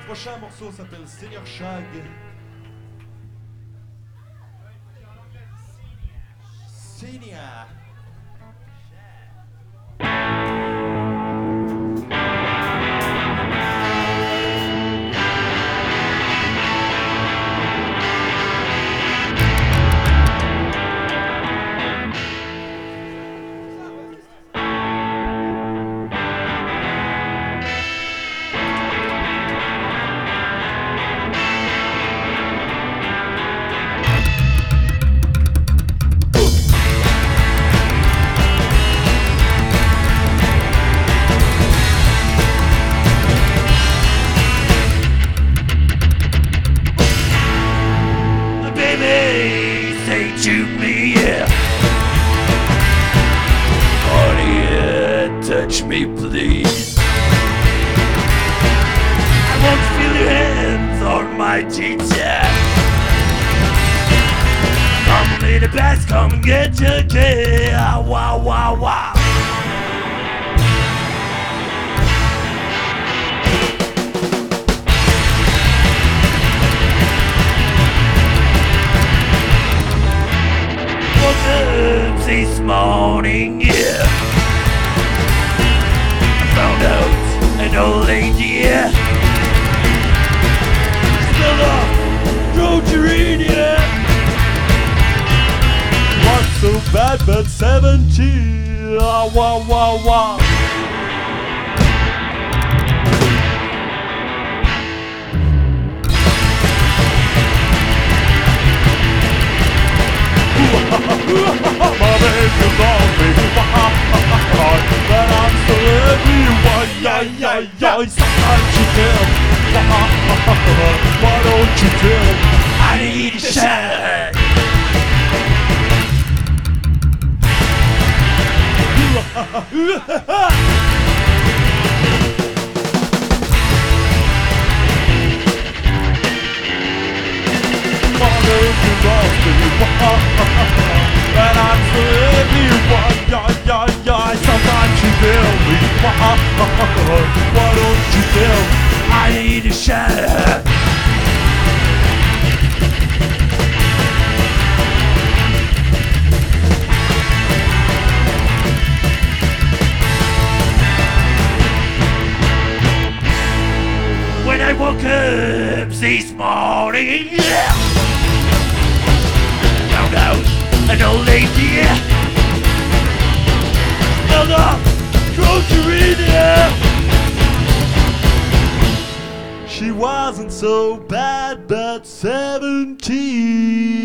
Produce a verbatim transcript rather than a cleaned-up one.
prochain morceau s'appelle Senior Shag. Senior. Shoot me, yeah. Honey, yeah, touch me, please. I want to feel your hands on my teeth, yeah. Come, lady, pass, come and get your kid. Wow, wow, wow. This morning, yeah, I found out an old lady, yeah, still up, Trojan, yeah. What's so bad but seventeen? Ah, wah, wah, wah. My baby loves me, but I'm still everyone. Yeah, yeah, yeah. Sometimes you tell, why don't you tell? I need a shot. My baby loves me, and I'm still everyone. Yeah, yeah, yeah. Sometimes you tell me, why don't you tell? I need a shot. When I woke up this morning, yeah, found out an old lady, yeah, smelled up, grocery, yeah. She wasn't so bad, but seventeen.